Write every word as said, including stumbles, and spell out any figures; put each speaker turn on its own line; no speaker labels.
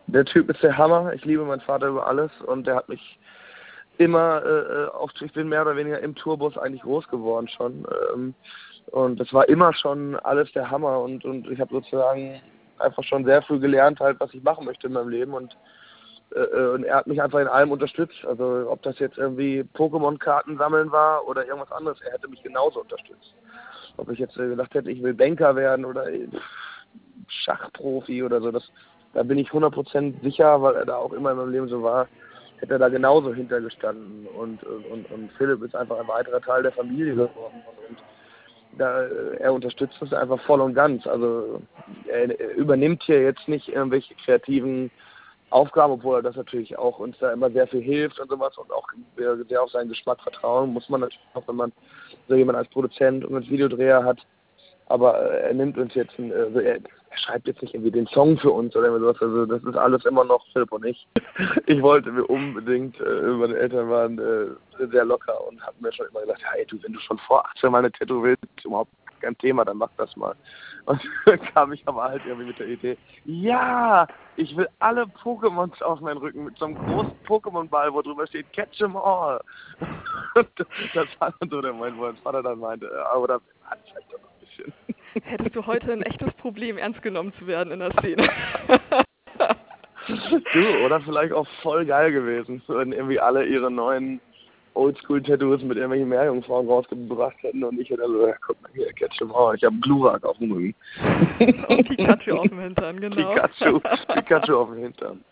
Der Typ ist der Hammer. Ich liebe meinen Vater über alles und der hat mich immer äh, auf, ich bin mehr oder weniger im Tourbus eigentlich groß geworden schon. Ähm, und das war immer schon alles der Hammer und, und ich habe sozusagen einfach schon sehr früh gelernt, halt, was ich machen möchte in meinem Leben und, äh, und er hat mich einfach in allem unterstützt. Also ob das jetzt irgendwie Pokémon-Karten sammeln war oder irgendwas anderes, er hätte mich genauso unterstützt. Ob ich jetzt äh, gesagt hätte, ich will Banker werden oder äh, Schachprofi oder so, das, da bin ich hundert Prozent sicher, weil er da auch immer in meinem Leben so war, hätte er da genauso hintergestanden. Und, und, und Philipp ist einfach ein weiterer Teil der Familie geworden. Und da, er unterstützt uns einfach voll und ganz. Also er, er übernimmt hier jetzt nicht irgendwelche kreativen Aufgaben, obwohl er das natürlich auch uns da immer sehr viel hilft und sowas und auch sehr auf seinen Geschmack vertrauen muss man natürlich auch, wenn man so jemanden als Produzent und als Videodreher hat. Aber äh, er nimmt uns jetzt, ein, also er, er schreibt jetzt nicht irgendwie den Song für uns oder irgendwas. Also das ist alles immer noch Philipp und ich. Ich wollte mir unbedingt, äh, meine Eltern waren äh, sehr locker und hatten mir schon immer gesagt, hey du, wenn du schon vor achtzehn mal eine Tattoo willst, überhaupt kein Thema, dann mach das mal. Und dann kam ich aber halt irgendwie mit der Idee, ja, ich will alle Pokémons auf meinen Rücken mit so einem großen Pokémon-Ball, wo drüber steht, catch 'em all. Und das war dann so der Moment, wo mein Vater dann meinte, aber da hat es halt doch noch ein bisschen.
Hättest du heute ein echtes Problem, ernst genommen zu werden in der Szene.
Du, oder vielleicht auch voll geil gewesen, wenn irgendwie alle ihre neuen Oldschool-Tattoos mit irgendwelchen Meerjungfrauen rausgebracht hätten und ich hätte so, ja, guck mal hier, catch 'em all, ich habe Glurak auf dem Rücken.
Und Pikachu auf dem Hintern, genau.
Pikachu, Pikachu auf dem Hintern.